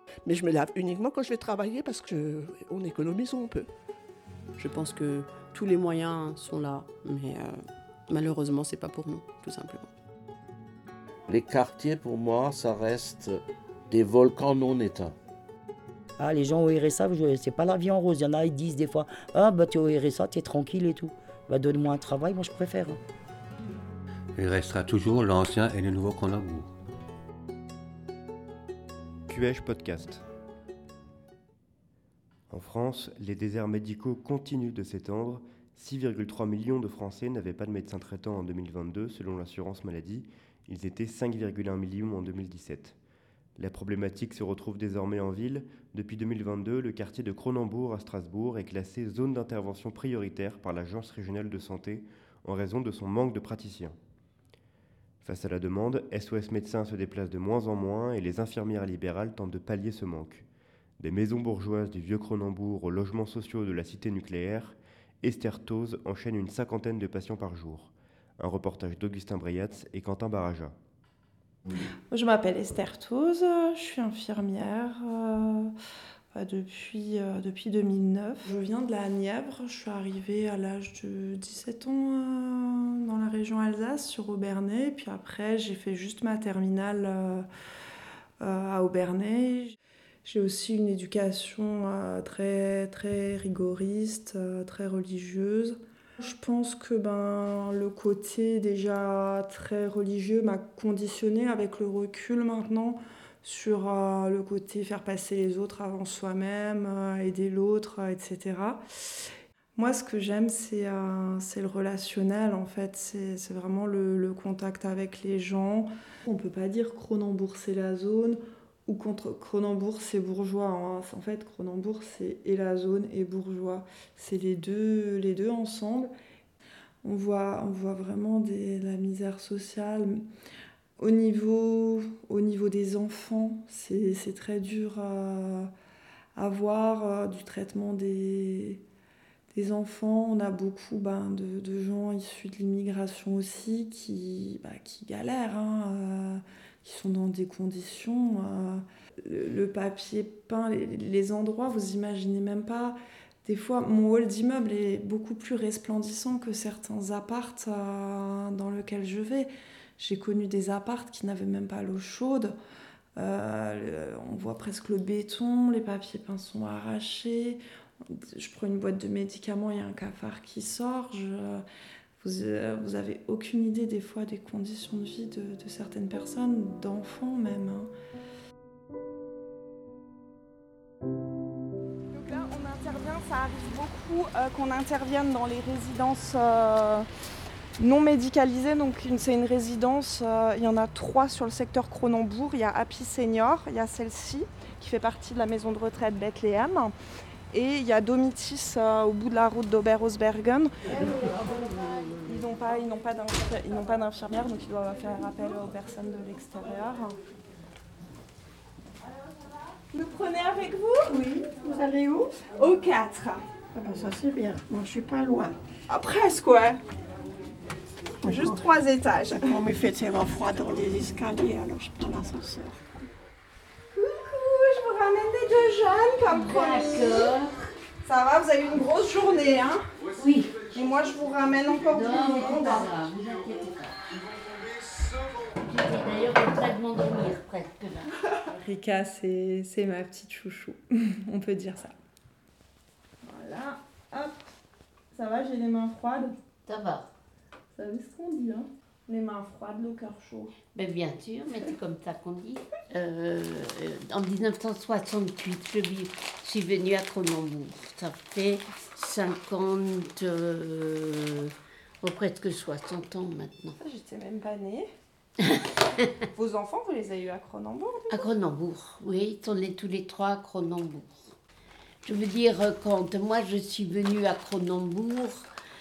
Mais je me lave uniquement quand je vais travailler parce qu'on économise où on peut. Je pense que tous les moyens sont là, mais malheureusement, c'est pas pour nous, tout simplement. Les quartiers, pour moi, ça reste des volcans non éteints. Ah, les gens au RSA, c'est pas la vie en rose. Il y en a, ils disent des fois, ah bah tu es au RSA, tu es tranquille et tout. Bah donne-moi un travail, moi je préfère. Il restera toujours l'ancien et le nouveau Cronenbourg. QH Podcast. En France, les déserts médicaux continuent de s'étendre. 6,3 millions de Français n'avaient pas de médecin traitant en 2022, selon l'assurance maladie. Ils étaient 5,1 millions en 2017. La problématique se retrouve désormais en ville. Depuis 2022, le quartier de Cronenbourg à Strasbourg est classé zone d'intervention prioritaire par l'Agence régionale de santé en raison de son manque de praticiens. Face à la demande, SOS Médecins se déplace de moins en moins et les infirmières libérales tentent de pallier ce manque. Des maisons bourgeoises du vieux Cronenbourg aux logements sociaux de la cité nucléaire, Esther Tose enchaîne une 50aine de patients par jour. Un reportage d'Augustin Breyatz et Quentin Baraja. Je m'appelle Esther Tose, je suis infirmière depuis 2009. Je viens de la Nièvre, je suis arrivée à l'âge de 17 ans dans la région Alsace, sur Obernai. Puis après, j'ai fait juste ma terminale à Obernai. J'ai aussi une éducation très, très rigoriste, très religieuse. Je pense que le côté déjà très religieux m'a conditionnée avec le recul maintenant sur le côté faire passer les autres avant soi-même, aider l'autre, etc. Moi, ce que j'aime, c'est le relationnel, en fait. C'est vraiment le contact avec les gens. On ne peut pas dire Cronenbourg, c'est la zone, ou contre Cronenbourg, c'est bourgeois. Hein. En fait, Cronenbourg, c'est et la zone et bourgeois. C'est les deux ensemble. On voit vraiment la misère sociale. Au niveau des enfants, c'est très dur à voir du traitement des enfants. On a beaucoup de gens issus de l'immigration aussi qui galèrent, qui sont dans des conditions. Le papier peint, les endroits, vous imaginez même pas. Des fois, mon hall d'immeuble est beaucoup plus resplendissant que certains apparts dans lesquels je vais. J'ai connu des apparts qui n'avaient même pas l'eau chaude. On voit presque le béton, les papiers peints sont arrachés. Je prends une boîte de médicaments, il y a un cafard qui sort. Vous avez aucune idée des fois des conditions de vie de certaines personnes, d'enfants même. Donc là, on intervient, ça arrive beaucoup qu'on intervienne dans les résidences non médicalisées. Donc c'est une résidence, il y en a 3 sur le secteur Cronenbourg. Il y a Happy Senior, il y a celle-ci qui fait partie de la maison de retraite Bethléem. Et il y a Domitis au bout de la route d'Oberhausbergen. Ils n'ont pas d'infirmière, donc ils doivent faire appel aux personnes de l'extérieur. Vous le prenez avec vous ? Oui. Vous allez où ? Au 4. Ah ça c'est bien. Moi je suis pas loin. Ah, presque, ouais. Juste 3 étages. On me fait tellement froid dans les escaliers, alors je prends l'ascenseur. Je vous ramène les 2 jeunes comme promis. Ça va, vous avez une grosse journée, hein ? Oui. Et moi, je vous ramène encore du monde. Vous inquiétez pas. J'étais d'ailleurs en train de m'endormir presque là. Rika, c'est ma petite chouchou. On peut dire ça. Voilà. Hop. Ça va, j'ai les mains froides ? Ça va. Vous savez ce qu'on dit, hein ? Les mains froides, le cœur chaud. Ben bien sûr, mais c'est comme ça qu'on dit. En 1968, je suis venue à Cronenbourg. Ça fait 50, presque 60 ans maintenant. J'étais même pas née. Vos enfants, vous les avez eus à Cronenbourg ? À Cronenbourg, oui, ils sont nés tous les 3 à Cronenbourg. Je veux dire, quand moi je suis venue à Cronenbourg,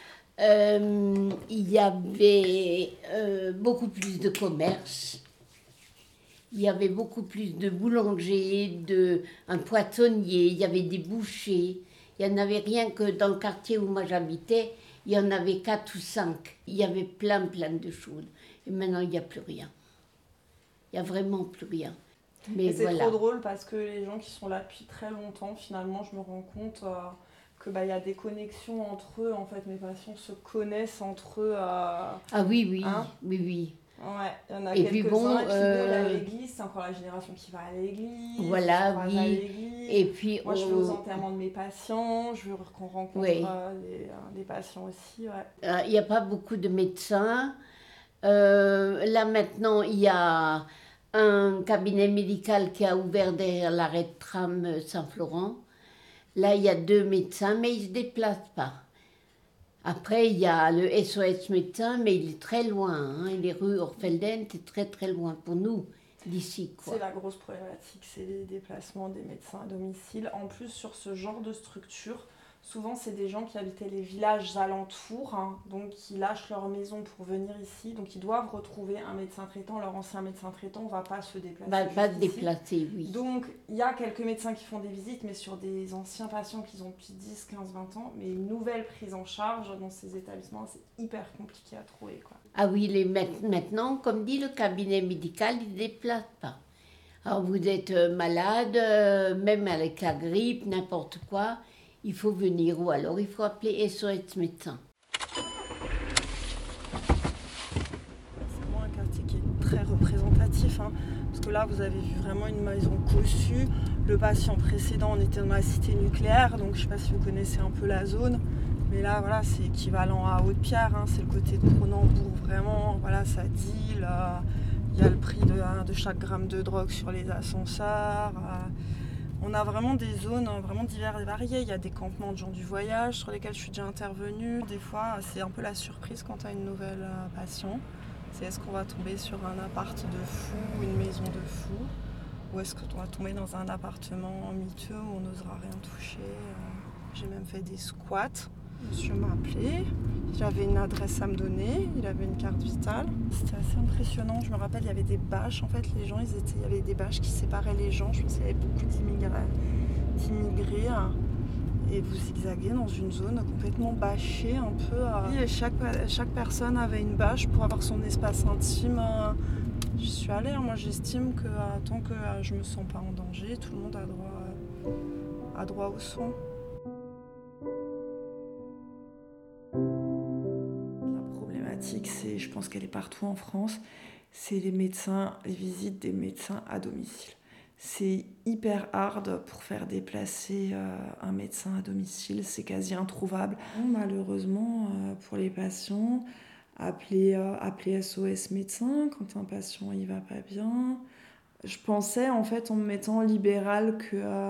il y avait beaucoup plus de commerce, il y avait beaucoup plus de boulangers, un poissonnier, il y avait des bouchers. Il n'y en avait rien que dans le quartier où moi j'habitais, il y en avait 4 ou 5. Il y avait plein de choses. Et maintenant, il n'y a plus rien. Il n'y a vraiment plus rien. Mais Et c'est voilà. trop drôle parce que les gens qui sont là depuis très longtemps, finalement, je me rends compte que y a des connexions entre eux. En fait, mes patients se connaissent entre eux. Ah oui, oui, Hein oui. Ouais, il y en a Et puis quelques-uns. bon, Et puis bon, il y a l'église, c'est encore la génération qui va à l'église. Voilà, qui se croise à oui. l'église. Et puis Moi, je vais aux enterrements de mes patients, je veux qu'on rencontre Oui. des patients aussi. Ouais. Il n'y a pas beaucoup de médecins. Là maintenant, il y a un cabinet médical qui a ouvert derrière l'arrêt de tram Saint-Florent. Là, il y a 2 médecins, mais ils ne se déplacent pas. Après, il y a le SOS médecin, mais il est très loin. Hein. Il est rue Orfelden, c'est très très loin pour nous d'ici. C'est la grosse problématique, c'est les déplacements des médecins à domicile. En plus, sur ce genre de structure, souvent c'est des gens qui habitaient les villages alentours, hein, donc qui lâchent leur maison pour venir ici, donc ils doivent retrouver un médecin traitant. Leur ancien médecin traitant ne va pas se déplacer. Pas se déplacer, oui. Donc il y a quelques médecins qui font des visites, mais sur des anciens patients qui ont depuis 10, 15, 20 ans. Mais une nouvelle prise en charge dans ces établissements, c'est hyper compliqué à trouver, quoi. Ah oui, maintenant, comme dit le cabinet médical, ils ne déplacent pas. Alors vous êtes malade, même avec la grippe, n'importe quoi, il faut venir. Ou alors il faut appeler SOS médecin. C'est vraiment un quartier qui est très représentatif, hein, parce que là vous avez vu vraiment une maison cossue. Le patient précédent, on était dans la cité nucléaire, donc je ne sais pas si vous connaissez un peu la zone, mais là voilà, c'est équivalent à Haute-Pierre, hein, c'est le côté de Cronenbourg, vraiment, voilà, ça deal, il y a le prix de chaque gramme de drogue sur les ascenseurs. On a vraiment des zones vraiment diverses et variées. Il y a des campements de gens du voyage sur lesquels je suis déjà intervenue. Des fois, c'est un peu la surprise quand tu as une nouvelle patient. C'est est-ce qu'on va tomber sur un appart de fou, une maison de fou, ou est-ce qu'on va tomber dans un appartement miteux où on n'osera rien toucher. J'ai même fait des squats. Monsieur m'a appelé, j'avais une adresse à me donner, il avait une carte vitale. C'était assez impressionnant, je me rappelle, il y avait des bâches, en fait les gens, il y avait des bâches qui séparaient les gens, je pense qu'il y avait beaucoup d'immigrés, et vous zigzaguez dans une zone complètement bâchée un peu. Et chaque personne avait une bâche pour avoir son espace intime. J'y suis allée, hein. Moi j'estime que tant que je me sens pas en danger, tout le monde a droit aux soins. Je pense qu'elle est partout en France, c'est les visites des médecins à domicile. C'est hyper hard pour faire déplacer un médecin à domicile, c'est quasi introuvable. Malheureusement, pour les patients, appeler SOS médecin quand un patient il va pas bien. Je pensais en fait en me mettant libérale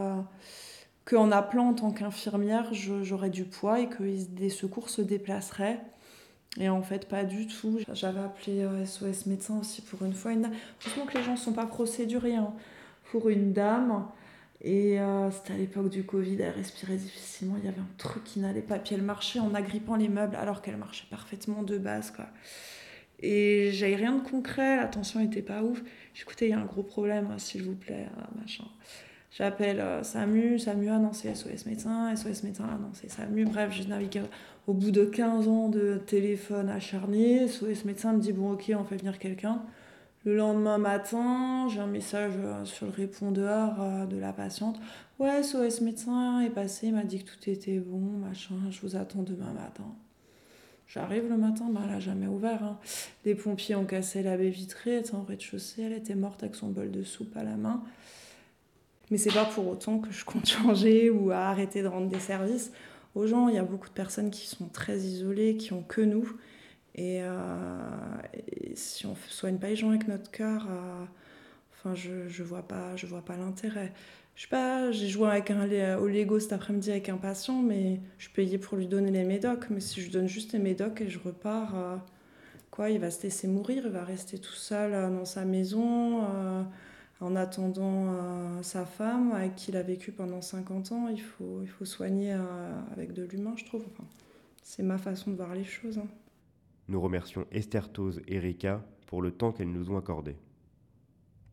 qu'en appelant en tant qu'infirmière, j'aurais du poids et que des secours se déplaceraient. Et en fait, pas du tout. J'avais appelé SOS médecin aussi pour une fois. Franchement que les gens ne sont pas procéduriers. Hein. Pour une dame, et c'était à l'époque du Covid, elle respirait difficilement, il y avait un truc qui n'allait pas. Puis elle marchait en agrippant les meubles alors qu'elle marchait parfaitement de base, quoi. Et j'avais rien de concret, la tension était pas ouf. J'écoutais, il y a un gros problème, s'il vous plaît, machin. J'appelle SAMU, ah non c'est SOS médecin, ah non c'est SAMU, bref je navigue au bout de 15 ans de téléphone acharné, SOS médecin me dit bon ok on fait venir quelqu'un. Le lendemain matin, j'ai un message sur le répondeur de la patiente, ouais SOS médecin est passé, il m'a dit que tout était bon, machin, je vous attends demain matin. J'arrive le matin, elle n'a jamais ouvert. Hein. Les pompiers ont cassé la baie vitrée, elle était en rez-de-chaussée, elle était morte avec son bol de soupe à la main. Mais c'est pas pour autant que je compte changer ou arrêter de rendre des services aux gens. Il y a beaucoup de personnes qui sont très isolées, qui ont que nous. Et si on soigne pas les gens avec notre cœur, je vois pas l'intérêt. Je sais pas, j'ai joué au Lego cet après-midi avec un patient, mais je payais pour lui donner les médocs. Mais si je donne juste les médocs et je repars, il va se laisser mourir, il va rester tout seul dans sa maison. En attendant sa femme, avec qui il a vécu pendant 50 ans, il faut soigner avec de l'humain, je trouve. C'est ma façon de voir les choses. Hein. Nous remercions Esther Tose et Rika pour le temps qu'elles nous ont accordé.